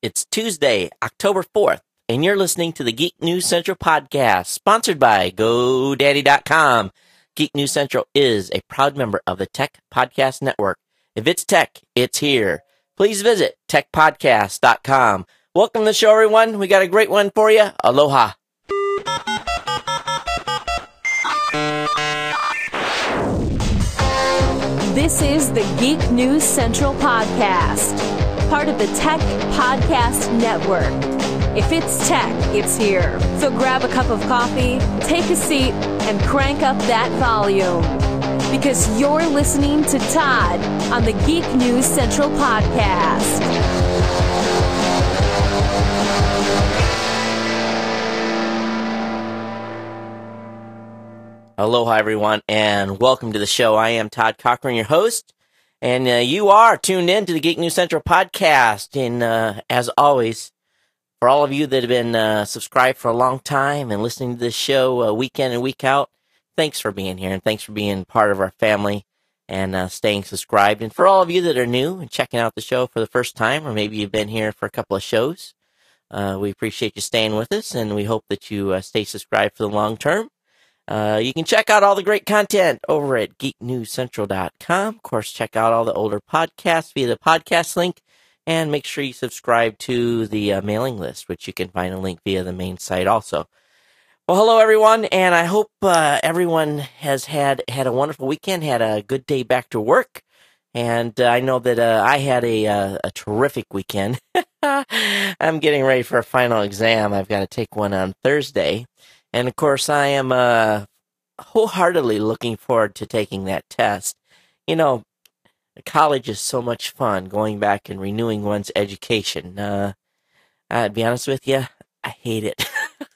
It's Tuesday, October 4th, and you're listening to the Geek News Central podcast, sponsored by GoDaddy.com. Geek News Central is a proud member of the Tech Podcast Network. If it's tech, it's here. Please visit techpodcast.com. Welcome to the show, everyone. We got a great one for you. Aloha. This is the Geek News Central podcast, part of the Tech Podcast Network. If it's tech, it's here. So grab a cup of coffee, take a seat, and crank up that volume. Because you're listening to Todd on the Geek News Central podcast. Aloha, everyone, and welcome to the show. I am Todd Cochran, your host, and you are tuned in to the Geek News Central podcast. And as always, for all of you that have been subscribed for a long time and listening to this show week in and week out, thanks for being here, and thanks for being part of our family and staying subscribed. And for all of you that are new and checking out the show for the first time, or maybe you've been here for a couple of shows, we appreciate you staying with us, and we hope that you stay subscribed for the long term. You can check out all the great content over at geeknewscentral.com. Of course, check out all the older podcasts via the podcast link, and make sure you subscribe to the mailing list, which you can find a link via the main site also. Well, hello, everyone, and I hope everyone has had a wonderful weekend, had a good day back to work, and I know that I had a terrific weekend. I'm getting ready for a final exam. I've got to take one on Thursday. And, of course, I am wholeheartedly looking forward to taking that test. You know, college is so much fun, going back and renewing one's education. To be honest with you, I hate it.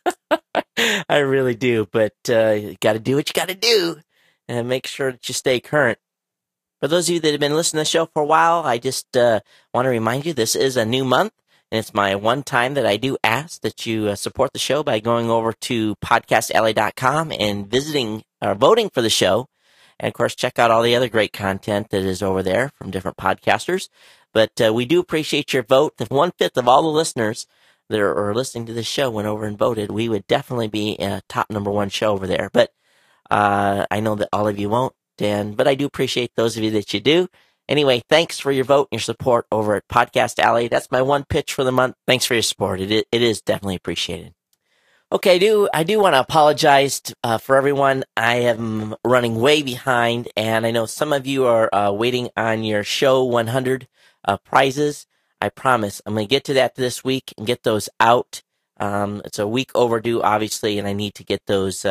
I really do. But you got to do what you got to do and make sure that you stay current. For those of you that have been listening to the show for a while, I just want to remind you this is a new month. And it's my one time that I do ask that you support the show by going over to podcastalley.com and visiting or voting for the show. And, of course, check out all the other great content that is over there from different podcasters. But we do appreciate your vote. If 1/5 of all the listeners that are listening to this show went over and voted, we would definitely be a top #1 show over there. But I know that all of you won't, but I do appreciate those of you that you do. Anyway, thanks for your vote and your support over at Podcast Alley. That's my one pitch for the month. Thanks for your support. It is definitely appreciated. Okay, I do want to apologize for everyone. I am running way behind, and I know some of you are waiting on your show 100 prizes. I promise I'm going to get to that this week and get those out. It's a week overdue, obviously, and I need to get those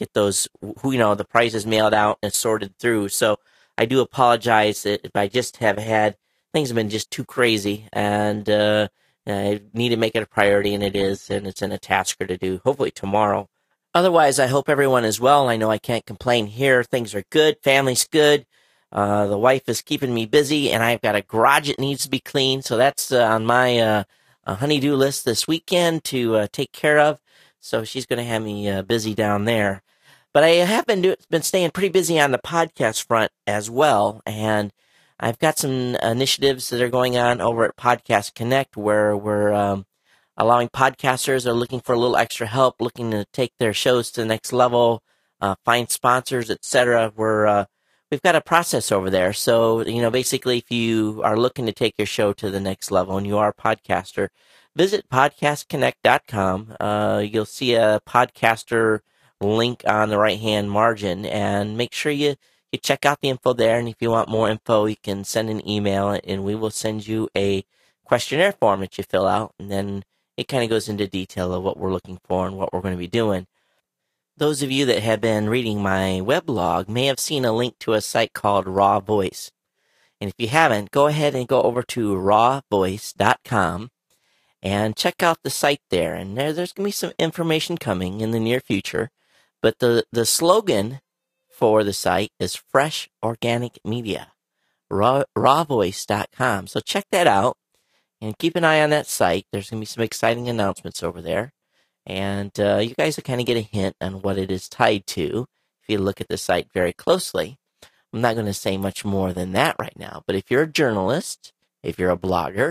the prizes mailed out and sorted through. So I do apologize if I just have had, things have been just too crazy, and I need to make it a priority, and it is, and it's in a tasker to do, hopefully tomorrow. Otherwise, I hope everyone is well. I know I can't complain here. Things are good. Family's good. The wife is keeping me busy, and I've got a garage that needs to be cleaned, so that's on my honey-do list this weekend to take care of. So she's going to have me busy down there. But I have been staying pretty busy on the podcast front as well, and I've got some initiatives that are going on over at Podcast Connect where we're allowing podcasters that are looking for a little extra help, looking to take their shows to the next level, find sponsors, etc. We've got a process over there. So, basically, if you are looking to take your show to the next level and you are a podcaster, visit podcastconnect.com. You'll see a podcaster link on the right-hand margin, and make sure you check out the info there. And if you want more info, you can send an email, and we will send you a questionnaire form that you fill out, and then it kind of goes into detail of what we're looking for and what we're going to be doing. Those of you that have been reading my weblog may have seen a link to a site called Raw Voice. And if you haven't, go ahead and go over to rawvoice.com and check out the site there. And there's going to be some information coming in the near future. But the slogan for the site is Fresh Organic Media, rawvoice.com. So check that out and keep an eye on that site. There's going to be some exciting announcements over there. And you guys will kind of get a hint on what it is tied to if you look at the site very closely. I'm not going to say much more than that right now. But if you're a journalist, if you're a blogger,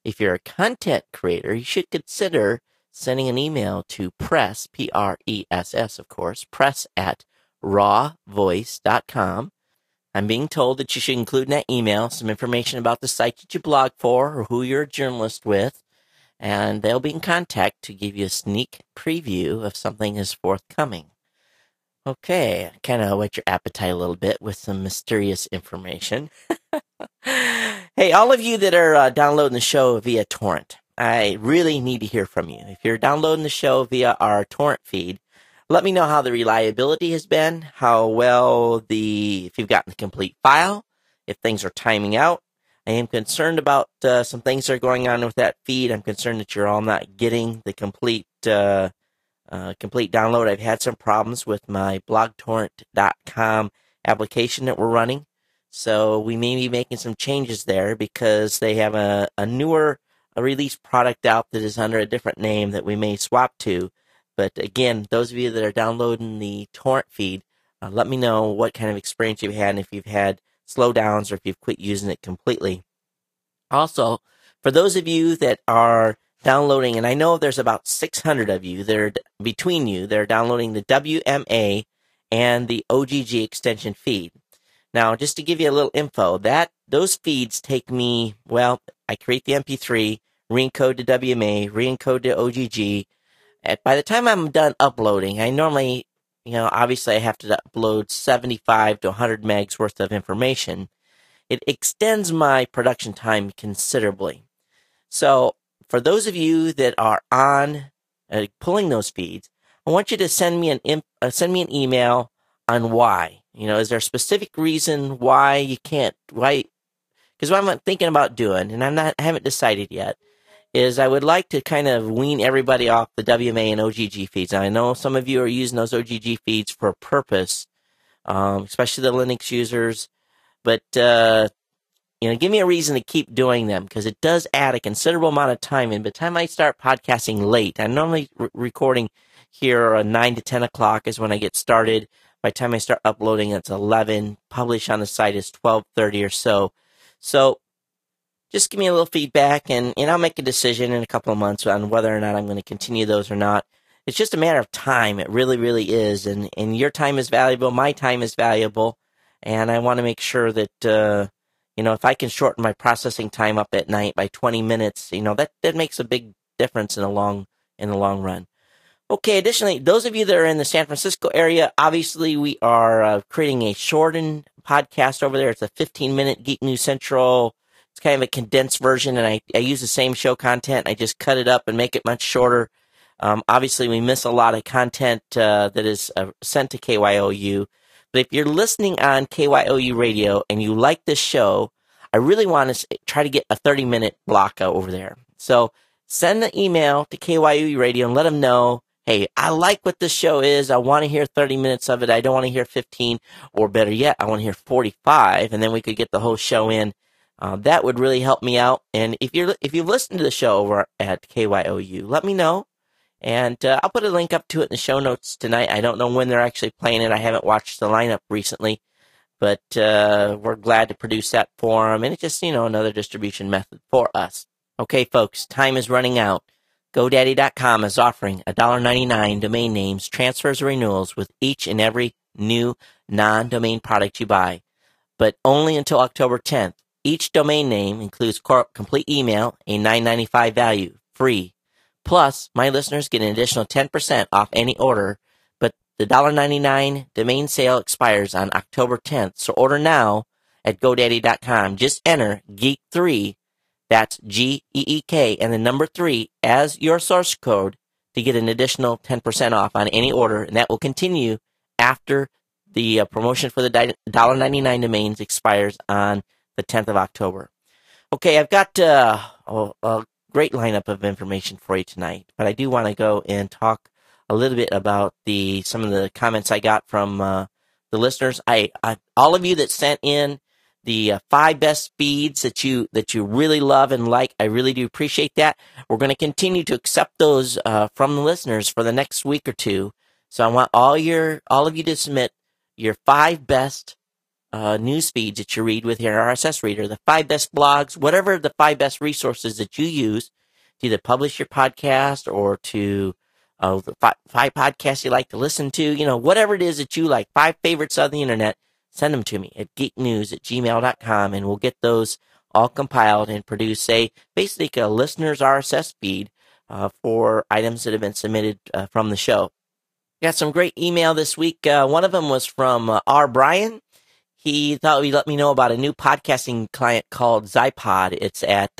if you're a content creator, you should consider sending an email to press, P-R-E-S-S, of course, press at rawvoice.com. I'm being told that you should include in that email some information about the site that you blog for or who you're a journalist with, and they'll be in contact to give you a sneak preview of something is forthcoming. Okay, kind of whet your appetite a little bit with some mysterious information. Hey, all of you that are downloading the show via torrent, I really need to hear from you. If you're downloading the show via our torrent feed, let me know how the reliability has been, how well if you've gotten the complete file, if things are timing out. I am concerned about some things that are going on with that feed. I'm concerned that you're all not getting the complete download. I've had some problems with my blogtorrent.com application that we're running. So we may be making some changes there because they have a newer release product out that is under a different name that we may swap to. But again, those of you that are downloading the torrent feed, let me know what kind of experience you've had and if you've had slowdowns or if you've quit using it completely. Also, for those of you that are downloading, and I know there's about 600 of you that are between you that are downloading the WMA and the OGG extension feed. Now, just to give you a little info, those feeds take me, well, I create the MP3, re-encode to WMA, re-encode to OGG. By the time I'm done uploading, I normally, obviously I have to upload 75 to 100 megs worth of information. It extends my production time considerably. So, for those of you that are on pulling those feeds, I want you to send me an email on why. Is there a specific reason why you can't? Why? Because what I'm thinking about doing, and I haven't decided yet, is I would like to kind of wean everybody off the WMA and OGG feeds. Now, I know some of you are using those OGG feeds for a purpose, especially the Linux users, but give me a reason to keep doing them because it does add a considerable amount of time. And by the time I start podcasting late, I'm normally recording here 9 to 10 o'clock is when I get started. By the time I start uploading, it's 11. Publish on the site is 12:30 or so. So just give me a little feedback, and I'll make a decision in a couple of months on whether or not I'm going to continue those or not. It's just a matter of time. It really, really is. And your time is valuable. My time is valuable. And I want to make sure that, if I can shorten my processing time up at night by 20 minutes, that makes a big difference in the long run. Okay, additionally, those of you that are in the San Francisco area, obviously we are creating a shortened podcast over there. It's a 15-minute Geek News Central. It's kind of a condensed version, and I use the same show content. I just cut it up and make it much shorter. Obviously, we miss a lot of content that is sent to KYOU. But if you're listening on KYOU radio and you like this show, I really want to try to get a 30-minute block over there. So send the email to KYOU radio and let them know, hey, I like what this show is. I want to hear 30 minutes of it. I don't want to hear 15, or better yet, I want to hear 45, and then we could get the whole show in. That would really help me out. And if you've listened to the show over at KYOU, let me know. And I'll put a link up to it in the show notes tonight. I don't know when they're actually playing it. I haven't watched the lineup recently. But we're glad to produce that for them. And it's just, another distribution method for us. Okay, folks, time is running out. GoDaddy.com is offering $1.99 domain names, transfers, or renewals with each and every new non-domain product you buy. But only until October 10th. Each domain name includes complete email, a $9.95 value, free. Plus, my listeners get an additional 10% off any order, but the $1.99 domain sale expires on October 10th, so order now at GoDaddy.com. Just enter Geek3, that's G-E-E-K, and the number 3 as your source code to get an additional 10% off on any order, and that will continue after the promotion for the $1.99 domains expires on the 10th of October. Okay, I've got a great lineup of information for you tonight, but I do want to go and talk a little bit about some of the comments I got from the listeners. All of you that sent in the 5 best feeds that you really love and like, I really do appreciate that. We're going to continue to accept those from the listeners for the next week or two. So I want all of you to submit your 5 best news feeds that you read with your RSS reader, the 5 best blogs, whatever the 5 best resources that you use to either publish your podcast or to the 5 podcasts you like to listen to, whatever it is that you like, 5 favorites of the internet, send them to me at geeknews@gmail.com, and we'll get those all compiled and produce basically a listener's RSS feed for items that have been submitted from the show. Got some great email this week. One of them was from R. Brian. He thought he'd let me know about a new podcasting client called Zypod. It's at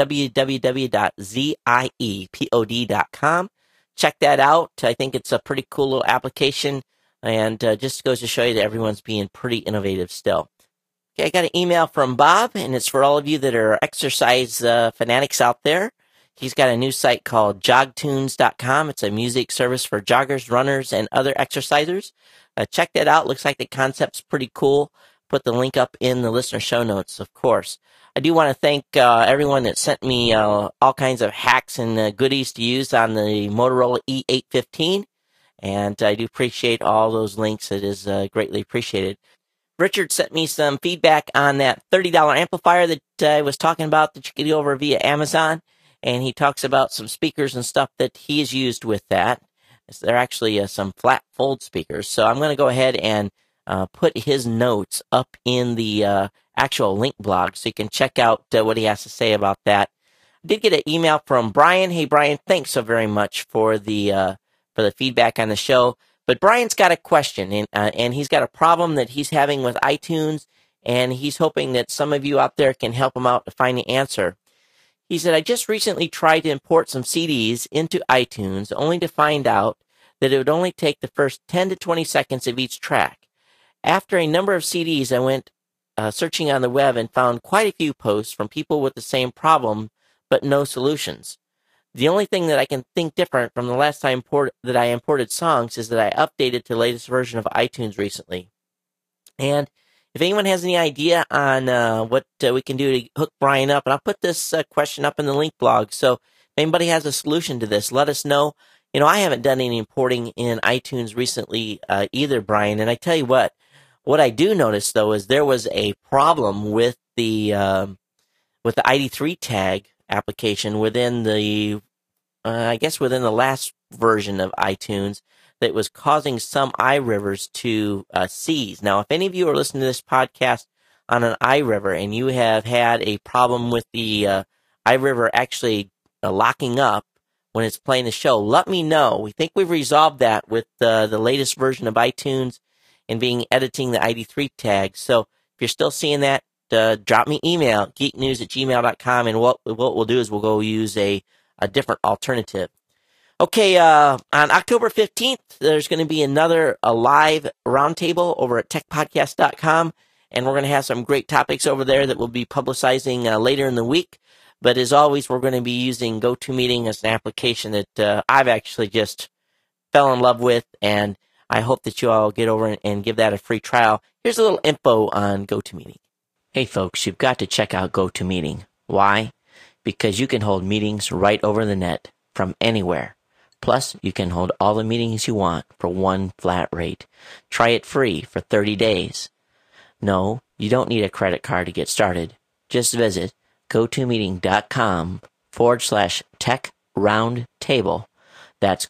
www.ziepod.com. Check that out. I think it's a pretty cool little application, and just goes to show you that everyone's being pretty innovative still. Okay, I got an email from Bob, and it's for all of you that are exercise fanatics out there. He's got a new site called jogtunes.com. It's a music service for joggers, runners, and other exercisers. Check that out. Looks like the concept's pretty cool. Put the link up in the listener show notes, of course. I do want to thank everyone that sent me all kinds of hacks and goodies to use on the Motorola E815, and I do appreciate all those links. It is greatly appreciated. Richard sent me some feedback on that $30 amplifier that I was talking about that you can get over via Amazon, and he talks about some speakers and stuff that he has used with that. They're actually some flat fold speakers, so I'm going to go ahead and put his notes up in the actual link blog so you can check out what he has to say about that. I did get an email from Brian. Hey, Brian, thanks so very much for the feedback on the show. But Brian's got a question, and he's got a problem that he's having with iTunes, and he's hoping that some of you out there can help him out to find the answer. He said, I just recently tried to import some CDs into iTunes, only to find out that it would only take the first 10 to 20 seconds of each track. After a number of CDs, I went searching on the web and found quite a few posts from people with the same problem, but no solutions. The only thing that I can think different from the last time that I imported songs is that I updated to the latest version of iTunes recently. And if anyone has any idea on what we can do to hook Brian up, and I'll put this question up in the link blog, so if anybody has a solution to this, let us know. I haven't done any importing in iTunes recently either, Brian, and I tell you what I do notice, though, is there was a problem with the ID3 tag application within the last version of iTunes that was causing some iRivers to seize. Now, if any of you are listening to this podcast on an iRiver and you have had a problem with the iRiver actually locking up when it's playing the show, let me know. We think we've resolved that with the latest version of iTunes and editing the ID3 tag. So if you're still seeing that, drop me email, geeknews@gmail.com, and what we'll do is we'll go use a different alternative. Okay, on October 15th, there's going to be another live roundtable over at techpodcast.com, and we're going to have some great topics over there that we'll be publicizing later in the week. But as always, we're going to be using GoToMeeting as an application that I've actually just fell in love with, and I hope that you all get over and give that a free trial. Here's a little info on GoToMeeting. Hey folks, you've got to check out GoToMeeting. Why? Because you can hold meetings right over the net from anywhere. Plus, you can hold all the meetings you want for one flat rate. Try it free for 30 days. No, you don't need a credit card to get started. Just visit gotomeeting.com/tech-roundtable. That's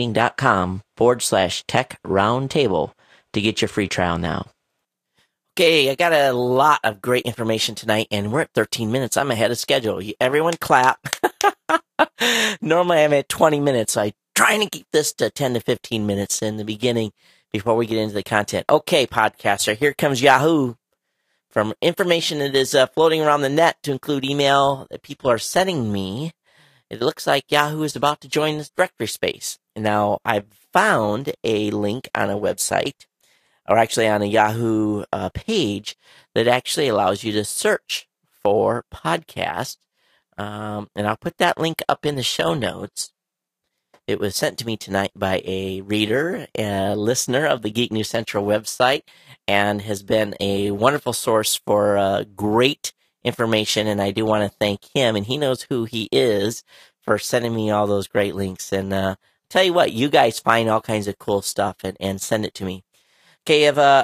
gotomeeting.com/tech-roundtable to get your free trial now. Okay, I got a lot of great information tonight, and we're at 13 minutes. I'm ahead of schedule. Everyone clap. Normally I'm at 20 minutes, so I'm trying to keep this to 10 to 15 minutes in the beginning before we get into the content. Okay, podcaster, here comes Yahoo. From information that is floating around the net to include email that people are sending me, it looks like Yahoo is about to join this directory space. And now I've found a link on a website, or actually on a Yahoo page, that actually allows you to search for podcasts. And I'll put that link up in the show notes. It was sent to me tonight by a reader, a listener of the Geek News Central website, and has been a wonderful source for great information. And I do want to thank him, and he knows who he is, for sending me all those great links. And tell you what, you guys find all kinds of cool stuff and send it to me. Okay, if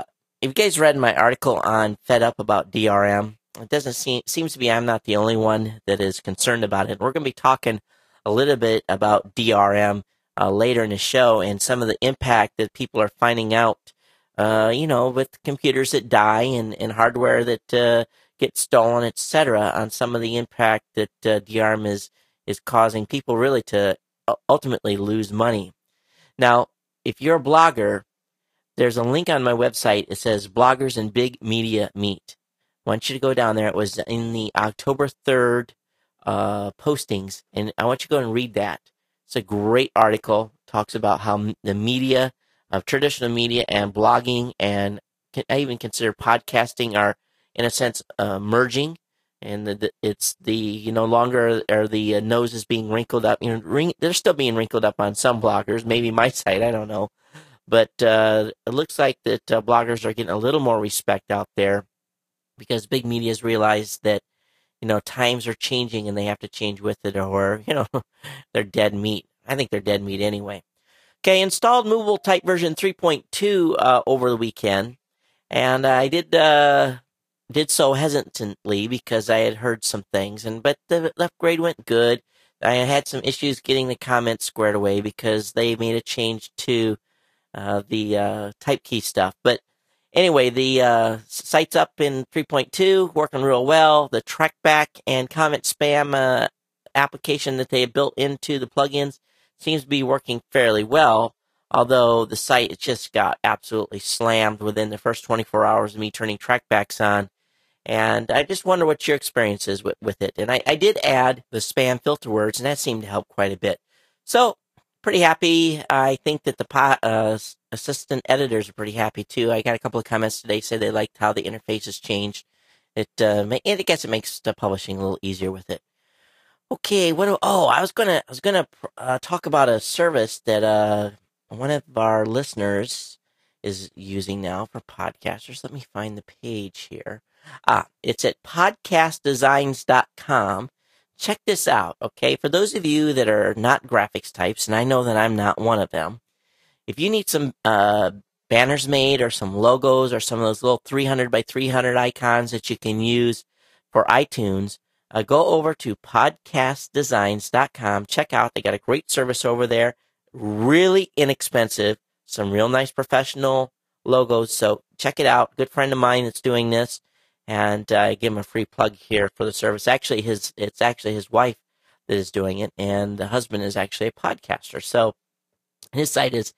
you guys read my article on Fed Up about DRM, it doesn't seems to be I'm not the only one that is concerned about it. We're going to be talking a little bit about DRM later in the show and some of the impact that people are finding out, with computers that die and hardware that gets stolen, etc., on some of the impact that DRM is causing people really to ultimately lose money. Now, if you're a blogger, there's a link on my website. It says Bloggers and Big Media Meet. I want you to go down there. It was in the October 3rd postings, and I want you to go and read that. It's a great article. It talks about how the media, traditional media and blogging, and I even consider podcasting are, in a sense, merging. And it's the no longer are the noses being wrinkled up. They're still being wrinkled up on some bloggers. Maybe my site, I don't know. But it looks like that bloggers are getting a little more respect out there because big media has realized that, times are changing and they have to change with it, or, they're dead meat. I think they're dead meat anyway. Okay, installed movable type version 3.2 over the weekend, and I did so hesitantly because I had heard some things, but the upgrade went good. I had some issues getting the comments squared away because they made a change to the type key stuff. But anyway, the site's up in 3.2, working real well. The trackback and comment spam application that they have built into the plugins seems to be working fairly well, although the site just got absolutely slammed within the first 24 hours of me turning trackbacks on. And I just wonder what your experience is with it. And I did add the spam filter words, and that seemed to help quite a bit. So, pretty happy. I think that the assistant editors are pretty happy too. I got a couple of comments today say they liked how the interface has changed. I guess it makes the publishing a little easier with it. Okay, I was gonna talk about a service that one of our listeners is using now for podcasters. Let me find the page here. It's at podcastdesigns.com. Check this out, okay? For those of you that are not graphics types, and I know that I'm not one of them, if you need some banners made or some logos or some of those little 300 by 300 icons that you can use for iTunes, go over to podcastdesigns.com. Check out. They got a great service over there. Really inexpensive. Some real nice professional logos. So check it out. Good friend of mine that's doing this. And I give him a free plug here for the service. Actually, it's actually his wife that is doing it, and the husband is actually a podcaster. So his site is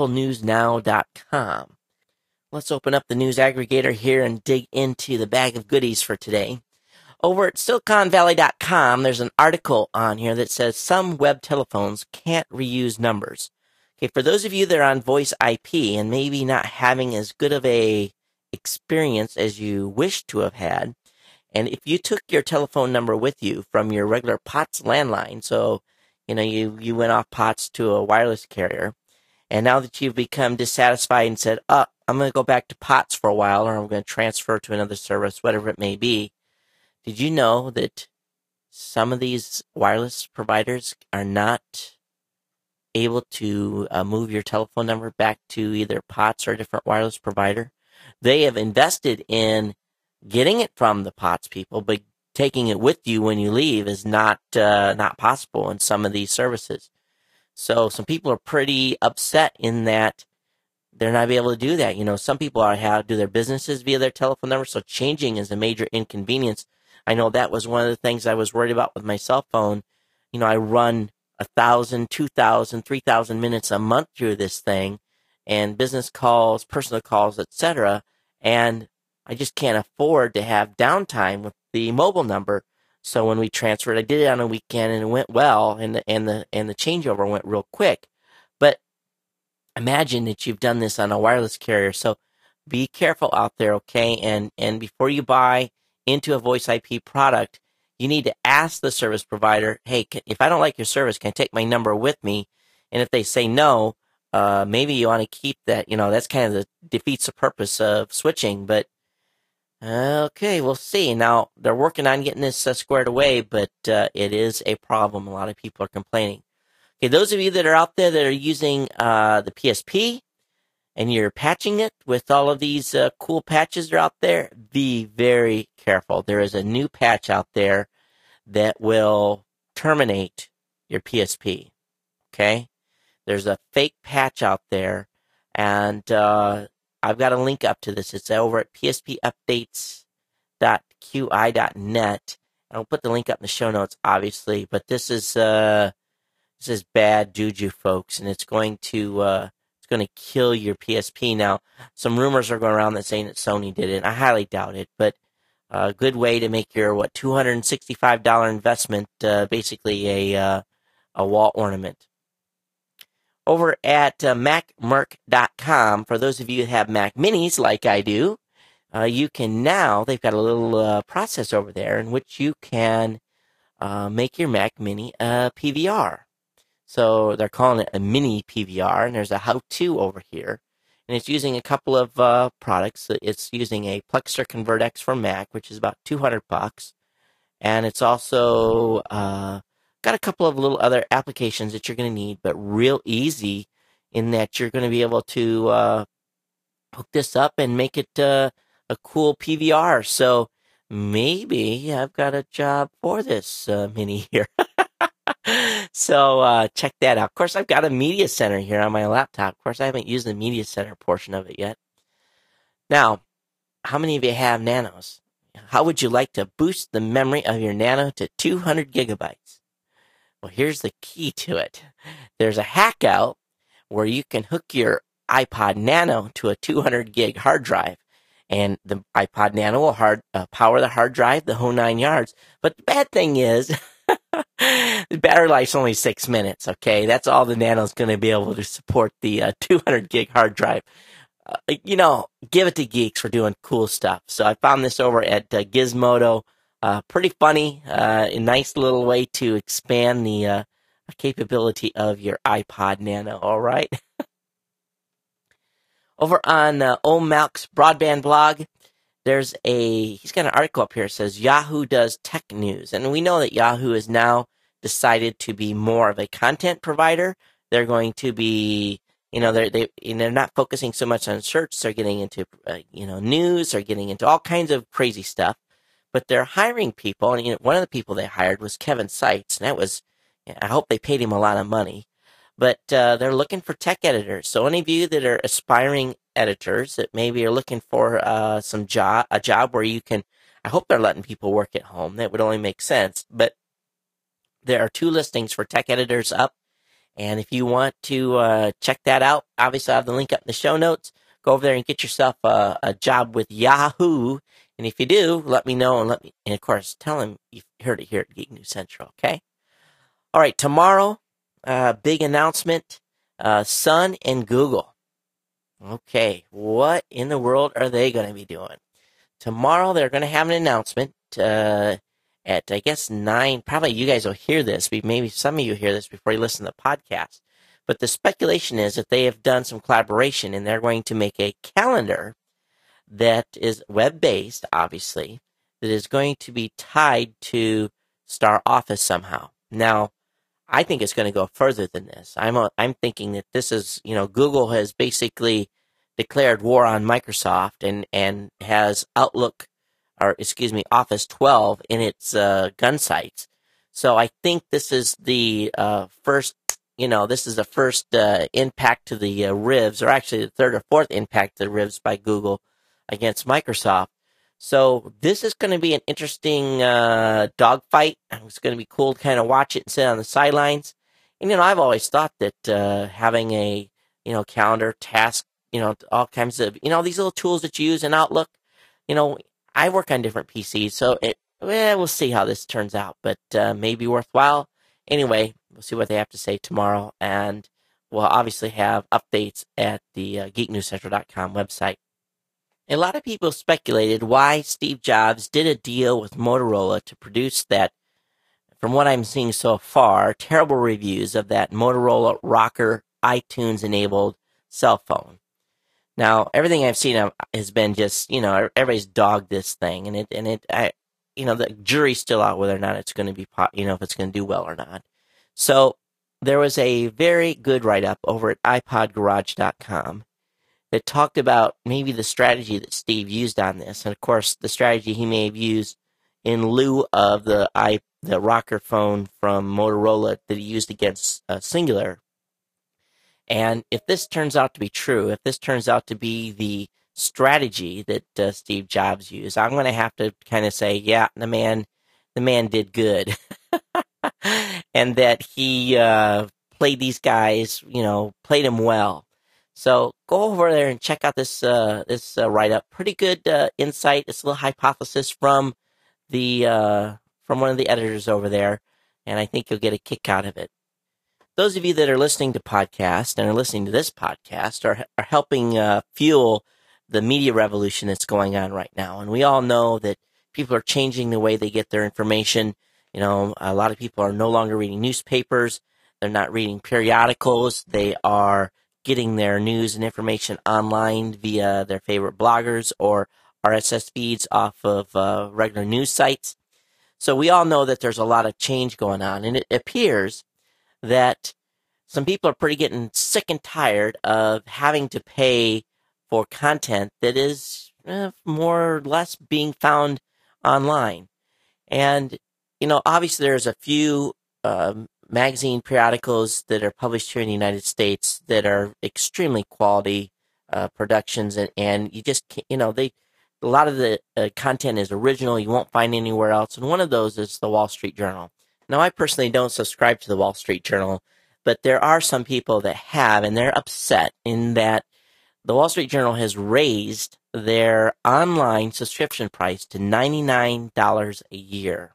applenewsnow.com. Let's open up the news aggregator here and dig into the bag of goodies for today. Over at SiliconValley.com, there's an article on here that says some web telephones can't reuse numbers. Okay, for those of you that are on voice IP and maybe not having as good of a experience as you wish to have had, and if you took your telephone number with you from your regular POTS landline, so you went off POTS to a wireless carrier, and now that you've become dissatisfied and said, I'm going to go back to POTS for a while, or I'm going to transfer to another service, whatever it may be, did you know that some of these wireless providers are not able to move your telephone number back to either POTS or a different wireless provider? They have invested in getting it from the POTS people, but taking it with you when you leave is not possible in some of these services. So some people are pretty upset in that they're not able to do that. Some people do their businesses via their telephone number, so changing is a major inconvenience. I know that was one of the things I was worried about with my cell phone. I run 1,000, 2,000, 3,000 minutes a month through this thing, and business calls, personal calls, etc. And I just can't afford to have downtime with the mobile number. So when we transferred, I did it on a weekend and it went well, and the changeover went real quick. But imagine that you've done this on a wireless carrier. So be careful out there, okay? And before you buy into a voice IP product, you need to ask the service provider, hey, if I don't like your service, can I take my number with me? And if they say no, maybe you want to keep that. That's kind of defeats the purpose of switching. But okay, we'll see. Now they're working on getting this squared away, but it is a problem. A lot of people are complaining. Okay, those of you that are out there that are using the PSP and you're patching it with all of these cool patches that are out there, be very careful. There is a new patch out there that will terminate your PSP. Okay? There's a fake patch out there, and I've got a link up to this. It's over at pspupdates.qi.net. I'll put the link up in the show notes, obviously, but this is bad juju, folks, and it's going to kill your PSP. Now, some rumors are going around that saying that Sony did it. I highly doubt it, but a good way to make your $265 investment basically a wall ornament. Over at MacMerc.com, for those of you who have Mac Minis like I do, you can now, they've got a little process over there in which you can make your Mac Mini a PVR. So they're calling it a mini PVR, and there's a how-to over here. And it's using a couple of products. It's using a Plexer Convert X from Mac, which is about $200. And it's also got a couple of little other applications that you're going to need, but real easy in that you're going to be able to hook this up and make it a cool PVR. So maybe I've got a job for this mini here. So check that out. Of course, I've got a media center here on my laptop. Of course, I haven't used the media center portion of it yet. Now, how many of you have Nanos? How would you like to boost the memory of your Nano to 200 gigabytes? Well, here's the key to it. There's a hack out where you can hook your iPod Nano to a 200 gig hard drive. And the iPod Nano will power the hard drive the whole 9 yards. But the bad thing is, the battery life's only 6 minutes, okay? That's all the Nano's going to be able to support the 200 gig hard drive. Give it to geeks for doing cool stuff. So I found this over at Gizmodo. Pretty funny, a nice little way to expand the capability of your iPod Nano, all right? Over on Old Malk's Broadband blog, he's got an article up here that says Yahoo does tech news. And we know that Yahoo has now decided to be more of a content provider. They're going to be, they're not focusing so much on search. They're getting into, news. They're getting into all kinds of crazy stuff. But they're hiring people. And one of the people they hired was Kevin Seitz. And I hope they paid him a lot of money. But they're looking for tech editors. So any of you that are aspiring editors that maybe are looking for a job where you can, I hope they're letting people work at home. That would only make sense. But there are 2 listings for tech editors up. And if you want to check that out, obviously I have the link up in the show notes. Go over there and get yourself a job with Yahoo. And if you do, let me know and of course, tell them you heard it here at Geek News Central, okay? All right, tomorrow, big announcement, Sun and Google. Okay, what in the world are they going to be doing? Tomorrow, they're going to have an announcement at, I guess, 9. Probably you guys will hear this. Maybe some of you hear this before you listen to the podcast. But the speculation is that they have done some collaboration, and they're going to make a calendar that is web-based, obviously, that is going to be tied to Star Office somehow. Now, I think it's going to go further than this. I'm thinking that this is, Google has basically declared war on Microsoft and has Office 12 in its gun sights. So I think this is the first impact to the ribs, or actually the 3rd or 4th impact to the ribs by Google against Microsoft. So this is going to be an interesting dogfight. It's going to be cool to kind of watch it and sit on the sidelines. And, I've always thought that having a, calendar, task, all kinds of, these little tools that you use in Outlook, I work on different PCs, so we'll see how this turns out, but maybe worthwhile. Anyway, we'll see what they have to say tomorrow, and we'll obviously have updates at the geeknewscentral.com website. A lot of people speculated why Steve Jobs did a deal with Motorola to produce that, from what I'm seeing so far, terrible reviews of that Motorola Rocker iTunes-enabled cell phone. Now, everything I've seen has been just, everybody's dogged this thing, and the jury's still out whether or not it's going to be, if it's going to do well or not. So there was a very good write-up over at iPodGarage.com that talked about maybe the strategy that Steve used on this. And of course, the strategy he may have used in lieu of the rocker phone from Motorola that he used against Cingular. And if this turns out to be true, if this turns out to be the strategy that Steve Jobs used, I'm going to have to kind of say, yeah, the man did good. And that he played these guys, played them well. So go over there and check out this write-up. Pretty good insight. It's a little hypothesis from one of the editors over there, and I think you'll get a kick out of it. Those of you that are listening to podcasts and are listening to this podcast are helping fuel the media revolution that's going on right now. And we all know that people are changing the way they get their information. A lot of people are no longer reading newspapers. They're not reading periodicals. They are getting their news and information online via their favorite bloggers or RSS feeds off of regular news sites. So we all know that there's a lot of change going on, and it appears that some people are pretty getting sick and tired of having to pay for content that is more or less being found online. And, obviously there's a few magazine periodicals that are published here in the United States that are extremely quality productions, and you just can't, a lot of the content is original. You won't find anywhere else. And one of those is the Wall Street Journal. Now, I personally don't subscribe to the Wall Street Journal, but there are some people that have, and they're upset in that the Wall Street Journal has raised their online subscription price to $99 a year.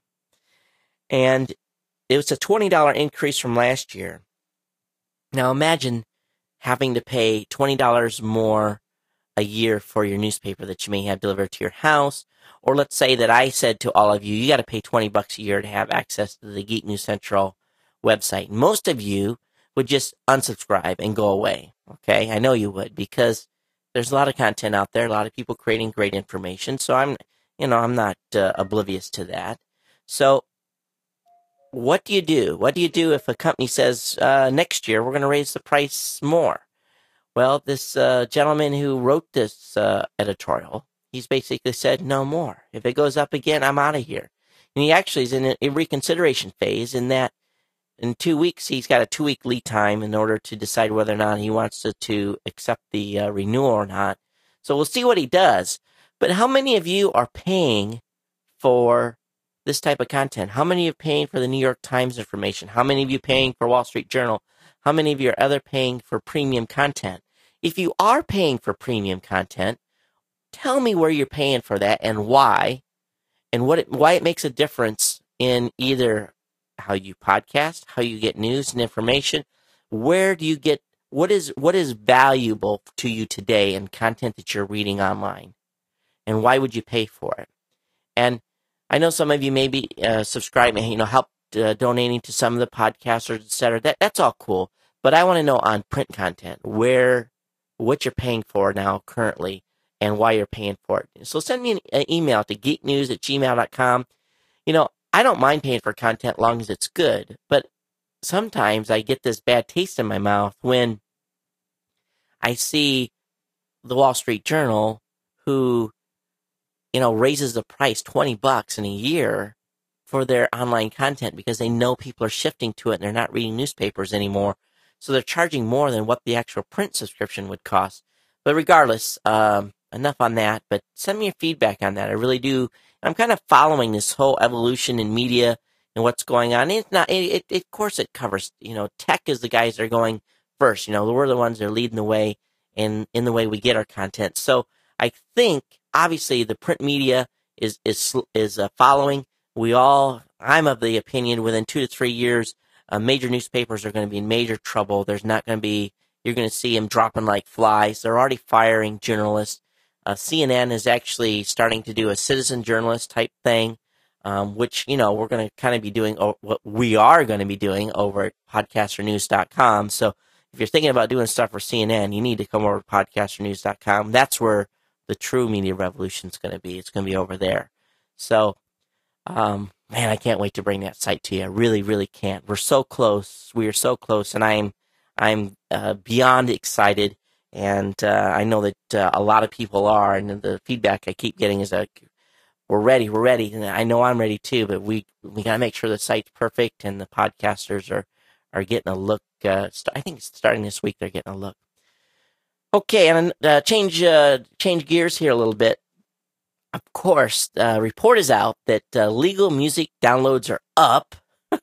And it was a $20 increase from last year. Now, imagine having to pay $20 more a year for your newspaper that you may have delivered to your house. Or let's say that I said to all of you, you got to pay $20 a year to have access to the Geek News Central website. Most of you would just unsubscribe and go away. Okay, I know you would, because there's a lot of content out there, a lot of people creating great information. So I'm not oblivious to that. So what do you do? What do you do if a company says next year we're going to raise the price more? Well, this gentleman who wrote this editorial, he's basically said no more. If it goes up again, I'm out of here. And he actually is in a reconsideration phase, in that in 2 weeks, he's got a 2-week lead time in order to decide whether or not he wants to accept the renewal or not. So we'll see what he does. But how many of you are paying for this type of content? How many of you are paying for the New York Times information? How many of you are paying for Wall Street Journal? How many of you are other paying for premium content? If you are paying for premium content, tell me where you're paying for that and why, and why it makes a difference in either how you podcast, how you get news and information. Where do you get what is valuable to you today in content that you're reading online, and why would you pay for it? And I know some of you may be subscribing, help donating to some of the podcasters, etc. That's all cool, but I want to know on print content what you're paying for now currently and why you're paying for it. So send me an email to geeknews@gmail.com. I don't mind paying for content as long as it's good, but sometimes I get this bad taste in my mouth when I see the Wall Street Journal, who, raises the price $20 in a year for their online content because they know people are shifting to it and they're not reading newspapers anymore. So they're charging more than what the actual print subscription would cost. But regardless, enough on that, but send me your feedback on that. I really do. I'm kind of following this whole evolution in media and what's going on. It's not, of course it covers, tech is the guys that are going first. We're the ones that are leading the way in the way we get our content. So I think obviously the print media is following. I'm of the opinion within 2 to 3 years, major newspapers are going to be in major trouble. You're going to see them dropping like flies. They're already firing journalists. CNN is actually starting to do a citizen journalist type thing, which, we're going to kind of be doing what we are going to be doing over at podcasternews.com. So if you're thinking about doing stuff for CNN, you need to come over to podcasternews.com. That's where the true media revolution is going to be. It's going to be over there. So, man, I can't wait to bring that site to you. I really, really can't. We're so close. We are so close, and I'm beyond excited. And I know that a lot of people are, and the feedback I keep getting is like, we're ready. And I know I'm ready too, but we got to make sure the site's perfect and the podcasters are getting a look. I think starting this week, they're getting a look. Okay, and change gears here a little bit. Of course, report is out that legal music downloads are up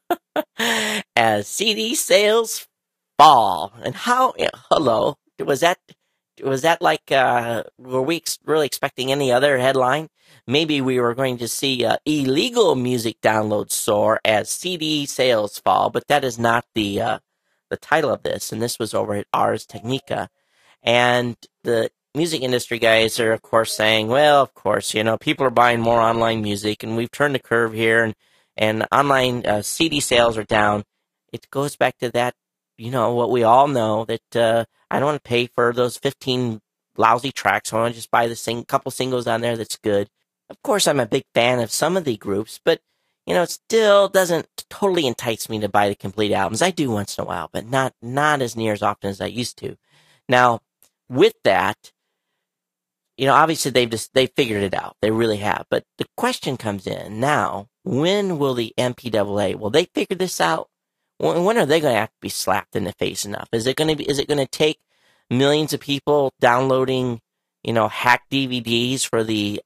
as CD sales fall. And how? Hello, was that like? Were we really expecting any other headline? Maybe we were going to see illegal music downloads soar as CD sales fall, but that is not the title of this. And this was over at Ars Technica, and the music industry guys are, of course, saying, well, of course, people are buying more online music, and we've turned the curve here, and online CD sales are down. It goes back to that, what we all know, that I don't want to pay for those 15 lousy tracks. I want to just buy the couple singles on there that's good. Of course, I'm a big fan of some of the groups, but, it still doesn't totally entice me to buy the complete albums. I do once in a while, but not as near as often as I used to. Now, with that, obviously they've figured it out. They really have. But the question comes in now, when will the MPAA, will they figure this out? When are they going to have to be slapped in the face enough? Is it going to take millions of people downloading, hack DVDs for the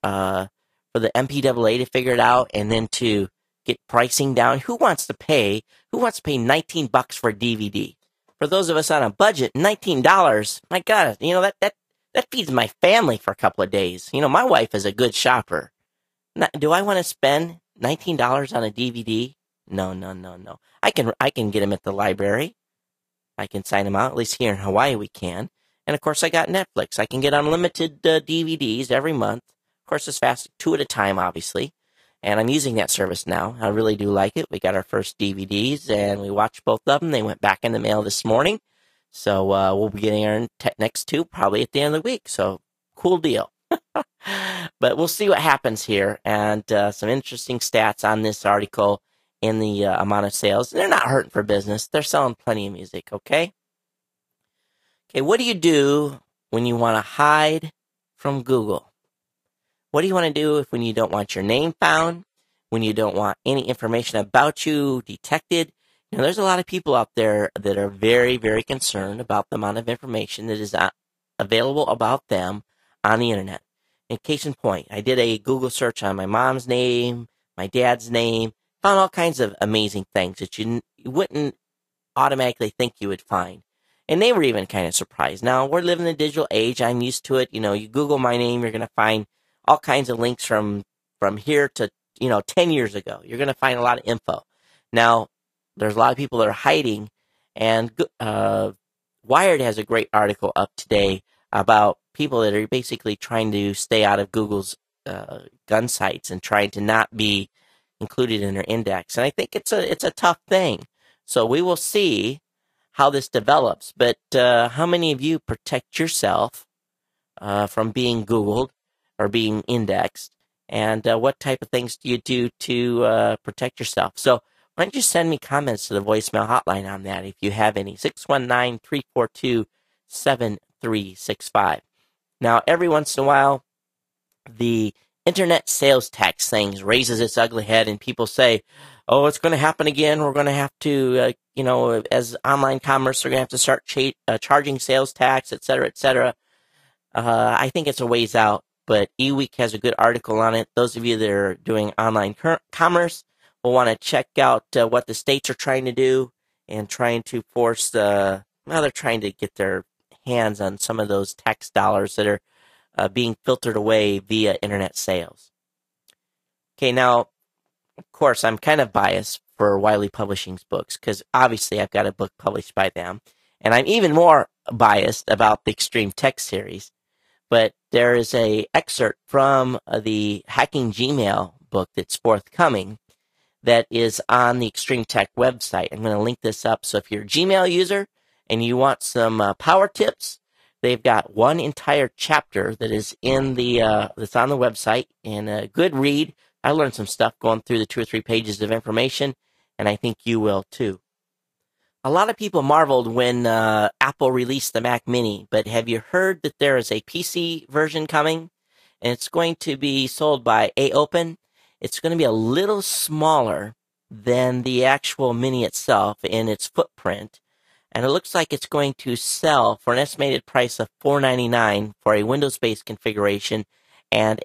MPAA to figure it out and then to get pricing down? Who wants to pay $19 for a DVD? For those of us on a budget, $19, my God, that feeds my family for a couple of days. My wife is a good shopper. Do I want to spend $19 on a DVD? No. I can get them at the library. I can sign them out. At least here in Hawaii we can. And of course I got Netflix. I can get unlimited DVDs every month. Of course it's fast, 2 at a time, obviously. And I'm using that service now. I really do like it. We got our first DVDs and we watched both of them. They went back in the mail this morning. So we'll be getting our next 2 probably at the end of the week. So cool deal. But we'll see what happens here. And some interesting stats on this article in the amount of sales. They're not hurting for business. They're selling plenty of music, okay? Okay, what do you do when you want to hide from Google? What do you want to do when you don't want your name found? When you don't want any information about you detected? There's a lot of people out there that are very, very concerned about the amount of information that is available about them on the internet. In case in point, I did a Google search on my mom's name, my dad's name, found all kinds of amazing things that you wouldn't automatically think you would find. And they were even kind of surprised. Now, we're living in the digital age. I'm used to it. You Google my name, you're going to find all kinds of links from here to, 10 years ago. You're going to find a lot of info. Now, there's a lot of people that are hiding, and Wired has a great article up today about people that are basically trying to stay out of Google's gun sites and trying to not be included in their index. And I think it's a tough thing. So we will see how this develops. But how many of you protect yourself from being Googled or being indexed? And what type of things do you do to protect yourself? So why don't you send me comments to the voicemail hotline on that if you have any, 619-342-7365. Now, every once in a while, the internet sales tax thing raises its ugly head, and people say, oh, it's going to happen again. We're going to have to, as online commerce, we're going to have to start charging sales tax, et cetera, et cetera. I think it's a ways out, but eWeek has a good article on it. Those of you that are doing online commerce will want to check out what the states are trying to do and trying to force they're trying to get their hands on some of those tax dollars that are being filtered away via internet sales. Okay, now, of course, I'm kind of biased for Wiley Publishing's books because obviously I've got a book published by them. And I'm even more biased about the Extreme Tech series. But there is an excerpt from the Hacking Gmail book that's forthcoming that is on the Extreme Tech website. I'm going to link this up. So if you're a Gmail user and you want some power tips, they've got one entire chapter that is in that's on the website, and a good read. I learned some stuff going through the 2 or 3 pages of information, and I think you will too. A lot of people marveled when Apple released the Mac Mini, but have you heard that there is a PC version coming? And it's going to be sold by AOpen. It's going to be a little smaller than the actual Mini itself in its footprint. And it looks like it's going to sell for an estimated price of $499 for a Windows-based configuration and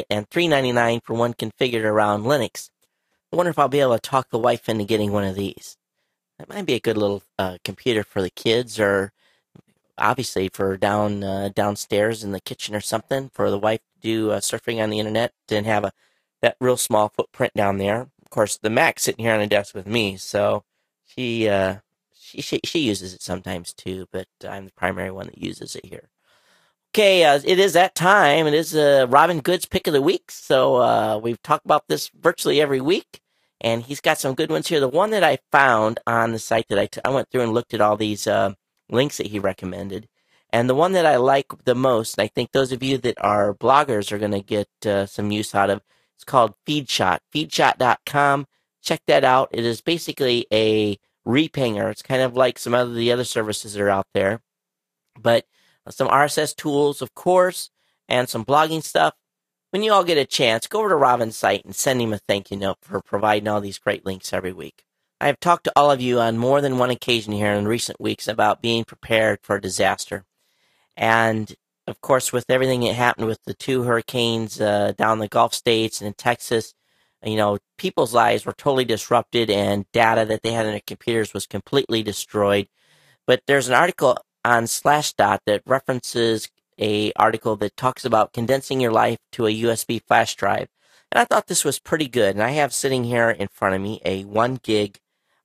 $399 for one configured around Linux. I wonder if I'll be able to talk the wife into getting one of these. That might be a good little computer for the kids, or obviously for downstairs in the kitchen or something, for the wife to do surfing on the internet and have that real small footprint down there. Of course, the Mac's sitting here on the desk with me, so she uses it sometimes too, but I'm the primary one that uses it here. Okay, it is that time. It is Robin Good's Pick of the Week, so we've talked about this virtually every week. And he's got some good ones here. The one that I found on the site that I went through and looked at all these links that he recommended. And the one that I like the most, and I think those of you that are bloggers are going to get some use out of, it's called FeedShot. FeedShot.com. Check that out. It is basically a repinger. It's kind of like some of the other services that are out there. But some RSS tools, of course, and some blogging stuff. When you all get a chance, go over to Robin's site and send him a thank you note for providing all these great links every week. I have talked to all of you on more than one occasion here in recent weeks about being prepared for a disaster. And, of course, with everything that happened with the 2 hurricanes down the Gulf states and in Texas, people's lives were totally disrupted and data that they had on their computers was completely destroyed. But there's an article on Slashdot that references a article that talks about condensing your life to a USB flash drive. And I thought this was pretty good. And I have sitting here in front of me a 1 gig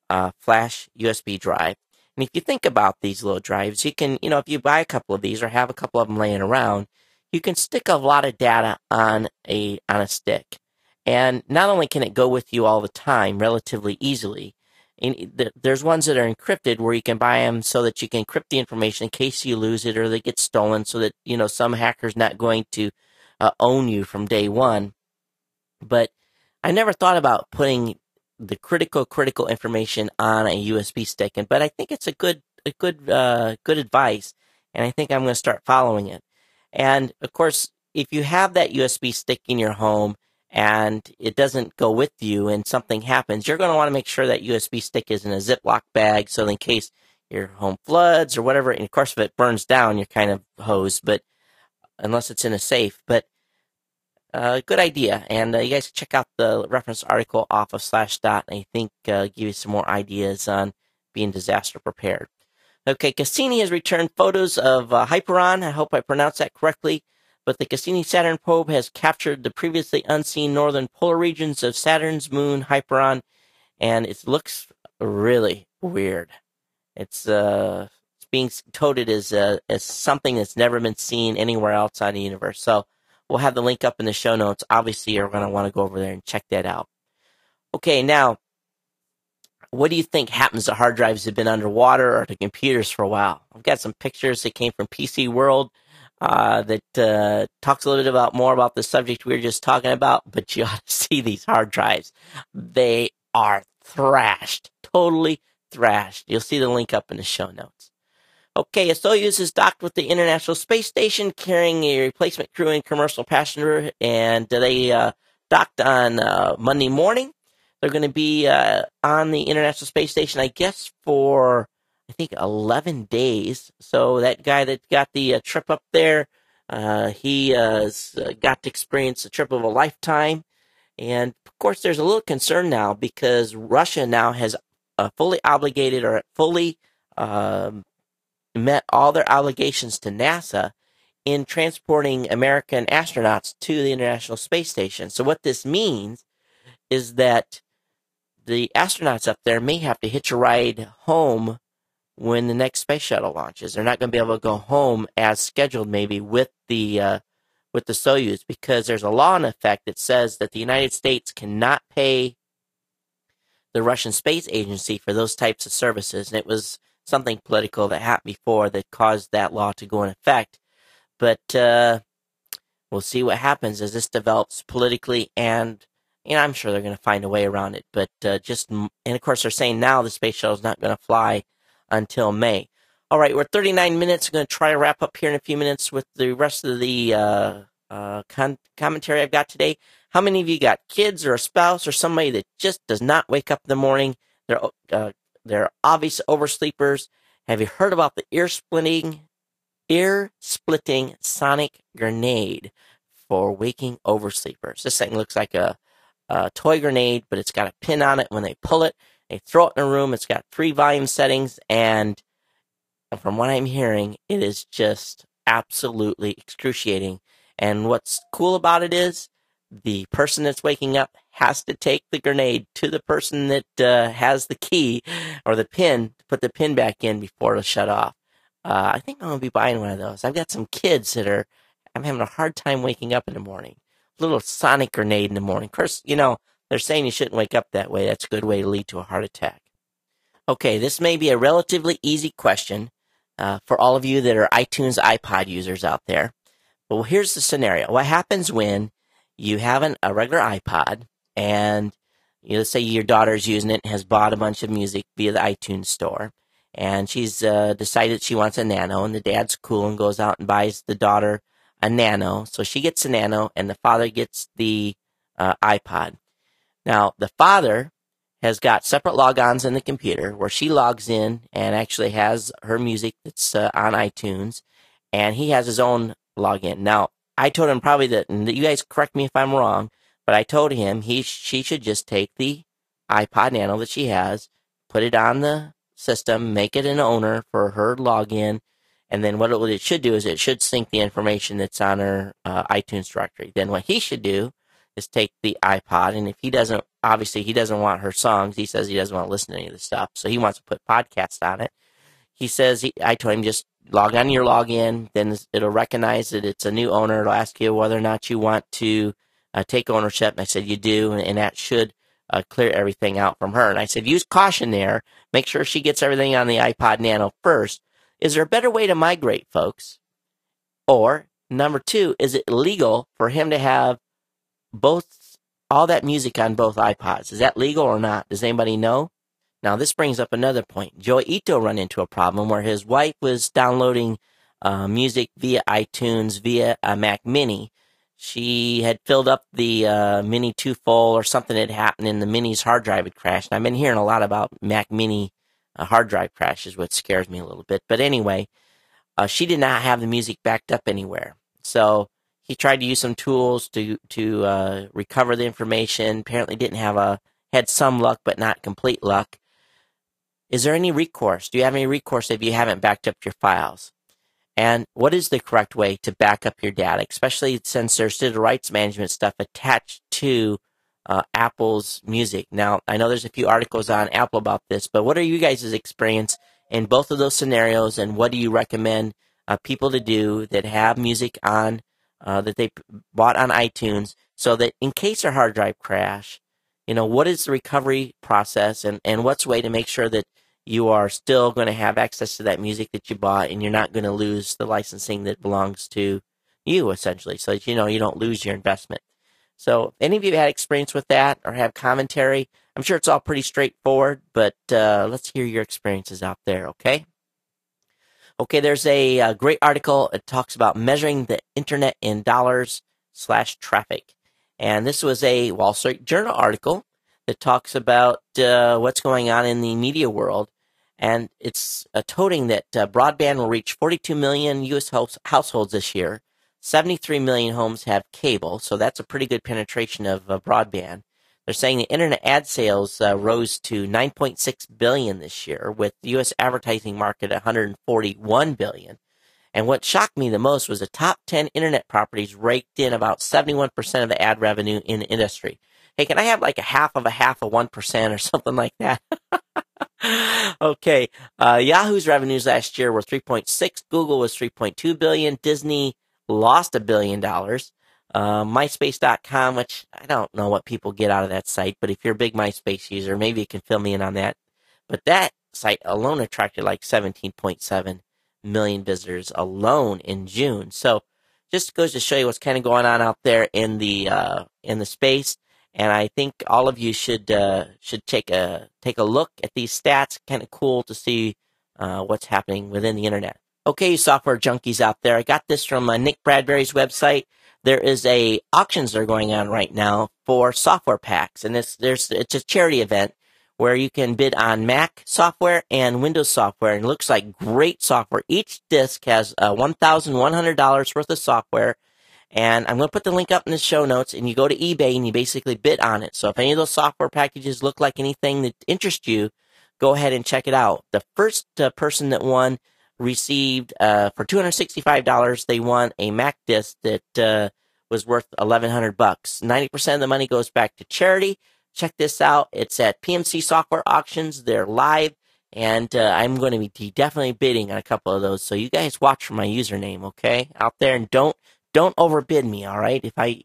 flash USB drive. And if you think about these little drives, you can, if you buy a couple of these or have a couple of them laying around, you can stick a lot of data on a stick. And not only can it go with you all the time relatively easily, there's ones that are encrypted where you can buy them so that you can encrypt the information in case you lose it or they get stolen, so that some hacker's not going to own you from day one. But I never thought about putting the critical information on a USB stick, but I think it's a good advice, and I think I'm going to start following it. And of course, if you have that USB stick in your home and it doesn't go with you and something happens, you're going to want to make sure that USB stick is in a Ziploc bag, so in case your home floods or whatever, and of course if it burns down, you're kind of hosed, but unless it's in a safe. But good idea. And you guys check out the reference article off of Slashdot, and I think give you some more ideas on being disaster prepared. Okay, Cassini has returned photos of Hyperon. I hope I pronounced that correctly. But the Cassini-Saturn probe has captured the previously unseen northern polar regions of Saturn's moon, Hyperon, and it looks really weird. It's being touted as something that's never been seen anywhere else on the universe. So we'll have the link up in the show notes. Obviously, you're going to want to go over there and check that out. Okay, now, what do you think happens to hard drives that have been underwater or to computers for a while? I've got some pictures that came from PC World that talks a little bit more about the subject we were just talking about, but you ought to see these hard drives. They are thrashed, totally thrashed. You'll see the link up in the show notes. Okay, a Soyuz is docked with the International Space Station, carrying a replacement crew and commercial passenger, and they docked on Monday morning. They're going to be on the International Space Station, I guess, for I think 11 days. So that guy that got the trip up there, he got to experience the trip of a lifetime. And of course, there's a little concern now because Russia now has fully obligated or fully met all their obligations to NASA in transporting American astronauts to the International Space Station. So what this means is that the astronauts up there may have to hitch a ride home when the next space shuttle launches. They're not going to be able to go home as scheduled, maybe with the Soyuz, because there's a law in effect that says that the United States cannot pay the Russian Space Agency for those types of services, and it was something political that happened before that caused that law to go in effect. But we'll see what happens as this develops politically, and I'm sure they're going to find a way around it. But and of course, they're saying now the space shuttle is not going to fly until May. All right, we're 39 minutes. I'm going to try to wrap up here in a few minutes with the rest of the commentary I've got today. How many of you got kids or a spouse or somebody that just does not wake up in the morning? They're obvious oversleepers. Have you heard about the ear-splitting sonic grenade for waking oversleepers? This thing looks like a toy grenade, but it's got a pin on it. When they pull it, they throw it in a room. It's got 3 volume settings, and from what I'm hearing, it is just absolutely excruciating. And what's cool about it is the person that's waking up has to take the grenade to the person that has the key or the pin to put the pin back in before it'll shut off. I think I'm going to be buying one of those. I've got some kids that I'm having a hard time waking up in the morning. A little sonic grenade in the morning. Of course, they're saying you shouldn't wake up that way. That's a good way to lead to a heart attack. Okay, this may be a relatively easy question for all of you that are iTunes iPod users out there. Well, here's the scenario. What happens when you have a regular iPod and let's say your daughter's using it and has bought a bunch of music via the iTunes store, and she's decided she wants a Nano, and the dad's cool and goes out and buys the daughter a Nano. So she gets the Nano and the father gets the iPod. Now, the father has got separate logons in the computer where she logs in and actually has her music that's on iTunes, and he has his own login. Now, I told him probably that, and you guys correct me if I'm wrong, but I told him she should just take the iPod Nano that she has, put it on the system, make it an owner for her login, and then what it should do is it should sync the information that's on her iTunes directory. Then what he should do is take the iPod, and if he doesn't want her songs. He says he doesn't want to listen to any of the stuff, so he wants to put podcasts on it. He says, I told him just log on your login, then it'll recognize that it's a new owner. It'll ask you whether or not you want to take ownership, and I said you do, and that should clear everything out from her. And I said, use caution there. Make sure she gets everything on the iPod Nano first. Is there a better way to migrate, folks? Or, number 2, is it legal for him to have all that music on both iPods? Is that legal or not? Does anybody know? Now, this brings up another point. Joey Ito ran into a problem where his wife was downloading music via iTunes via a Mac Mini. She had filled up the Mini too full, or something had happened and the Mini's hard drive had crashed. And I've been hearing a lot about Mac Mini hard drive crashes, which scares me a little bit. But anyway, she did not have the music backed up anywhere. So he tried to use some tools to recover the information. Apparently had some luck, but not complete luck. Is there any recourse? Do you have any recourse if you haven't backed up your files? And what is the correct way to back up your data, especially since there's digital rights management stuff attached to Apple's music? Now, I know there's a few articles on Apple about this, but what are you guys' experience in both of those scenarios, and what do you recommend people to do that have music on that they bought on iTunes, so that in case their hard drive crash, what is the recovery process, and what's the way to make sure that you are still going to have access to that music that you bought, and you're not going to lose the licensing that belongs to you, essentially, so that you don't lose your investment. So if any of you have had experience with that or have commentary, I'm sure it's all pretty straightforward, but let's hear your experiences out there, okay? Okay, there's a great article. It talks about measuring the internet in dollars/traffic. And this was a Wall Street Journal article that talks about what's going on in the media world. And it's toting that broadband will reach 42 million U.S. households this year. 73 million homes have cable, so that's a pretty good penetration of broadband. They're saying the internet ad sales rose to $9.6 billion this year, with the U.S. advertising market at $141 billion. And what shocked me the most was the top 10 internet properties raked in about 71% of the ad revenue in the industry. Hey, can I have like a half of 1% or something like that? Okay, Yahoo's revenues last year were 3.6, Google was 3.2 billion, Disney lost $1 billion. MySpace.com, which I don't know what people get out of that site, but if you're a big MySpace user, maybe you can fill me in on that. But that site alone attracted like 17.7 million visitors alone in June. So just goes to show you what's kind of going on out there in the space. And I think all of you should take a look at these stats. Kind of cool to see what's happening within the internet. Okay, software junkies out there, I got this from Nick Bradbury's website. There is auctions that are going on right now for software packs, and it's a charity event where you can bid on Mac software and Windows software, and it looks like great software. Each disc has $1,100 worth of software, and I'm going to put the link up in the show notes, and you go to eBay and you basically bid on it. So if any of those software packages look like anything that interests you, go ahead and check it out. The first person that won received, for $265, they won a Mac disc that was worth $1,100. 90% of the money goes back to charity. Check this out. It's at PMC Software Auctions. They're live, and I'm going to be definitely bidding on a couple of those. So you guys watch for my username, okay, out there, and don't overbid me, all right? If I,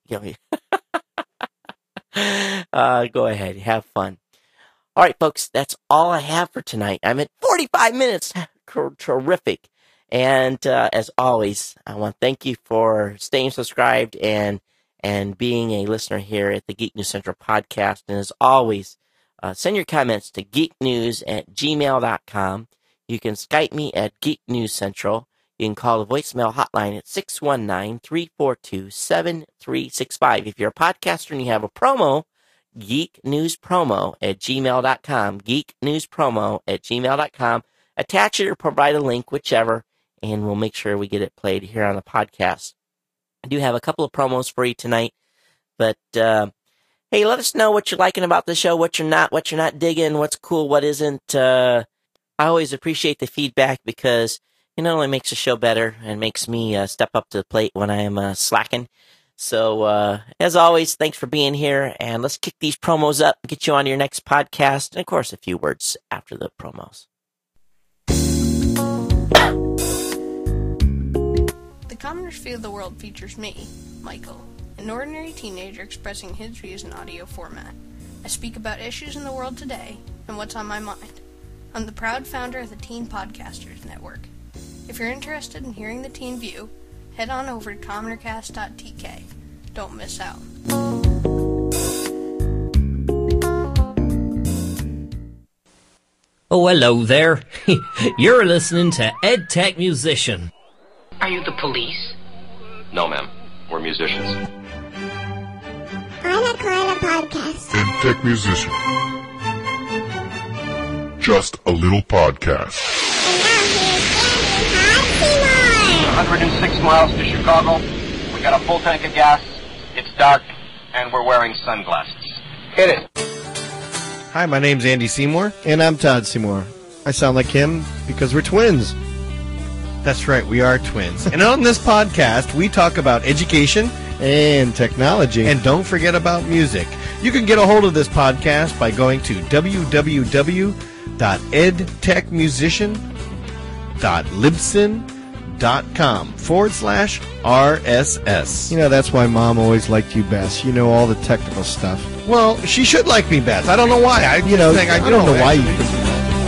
go ahead, have fun. All right, folks, that's all I have for tonight. I'm at 45 minutes. Terrific. And as always, I want to thank you for staying subscribed and being a listener here at the Geek News Central podcast. And as always, send your comments to geeknews@gmail.com. You can Skype me at Geek News Central. You can call the voicemail hotline at 619-342-7365. If you're a podcaster and you have a promo, geeknewspromo@gmail.com. geeknewspromo@gmail.com. Attach it or provide a link, whichever, and we'll make sure we get it played here on the podcast. I do have a couple of promos for you tonight, but hey, let us know what you're liking about the show, what you're not digging, what's cool, what isn't. I always appreciate the feedback because it not only makes the show better and makes me step up to the plate when I am slacking. So, as always, thanks for being here, and let's kick these promos up, get you on to your next podcast, and of course, a few words after the promos. The Commoners View of the World features me, Michael, an ordinary teenager expressing his views in audio format. I speak about issues in the world today and what's on my mind. I'm the proud founder of the Teen Podcasters Network. If you're interested in hearing the Teen View, head on over to commonercast.tk. Don't miss out. Oh, hello there. You're listening to Ed Tech Musician. Are you the police? No, ma'am. We're musicians. I'm a kind of podcast. Ed Tech Musician. Just a little podcast. And now here's Andy 106 miles to Chicago. We got a full tank of gas. It's dark, and we're wearing sunglasses. Hit it. Hi, my name's Andy Seymour. And I'm Todd Seymour. I sound like him because we're twins. That's right, we are twins. And on this podcast, we talk about education and technology. And don't forget about music. You can get a hold of this podcast by going to www.edtechmusician.libsyn.com/RSS. You know, that's why Mom always liked you best. You know all the technical stuff. Well, she should like me best. I don't know why. I don't know why you think that.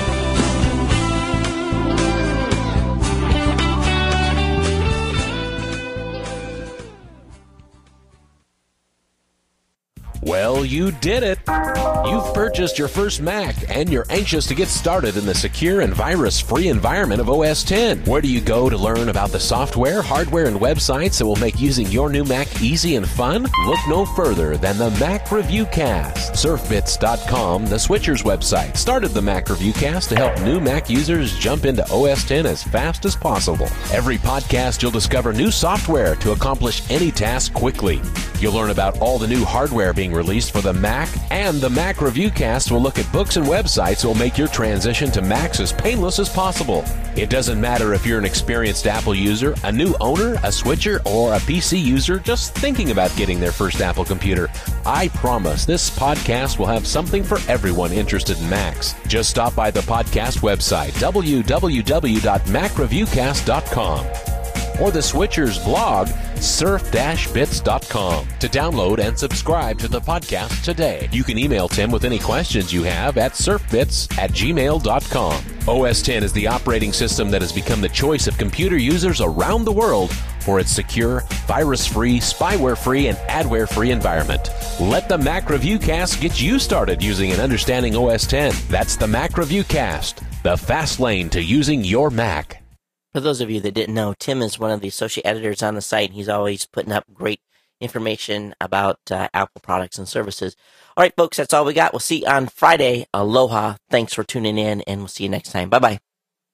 Well, you did it. You've purchased your first Mac, and you're anxious to get started in the secure and virus-free environment of OS X. Where do you go to learn about the software, hardware, and websites that will make using your new Mac easy and fun? Look no further than the Mac Review Cast. Surfbits.com, the Switchers website, started the Mac Review Cast to help new Mac users jump into OS X as fast as possible. Every podcast, you'll discover new software to accomplish any task quickly. You'll learn about all the new hardware being released for the Mac, and the Mac Review Cast will look at books and websites that will make your transition to Macs as painless as possible. It doesn't matter if you're an experienced Apple user, a new owner, a switcher, or a PC user just thinking about getting their first Apple computer. I promise this podcast will have something for everyone interested in Macs. Just stop by the podcast website, www.macreviewcast.com. or the Switchers blog, surf-bits.com, to download and subscribe to the podcast today. You can email Tim with any questions you have at surfbits@gmail.com. OS X is the operating system that has become the choice of computer users around the world for its secure, virus-free, spyware-free, and adware-free environment. Let the Mac Review Cast get you started using and understanding OS X. That's the Mac Review Cast. the fast lane to using your Mac. For those of you that didn't know, Tim is one of the associate editors on the site. He's always putting up great information about Apple products and services. All right, folks, that's all we got. We'll see you on Friday. Aloha. Thanks for tuning in, and we'll see you next time. Bye-bye.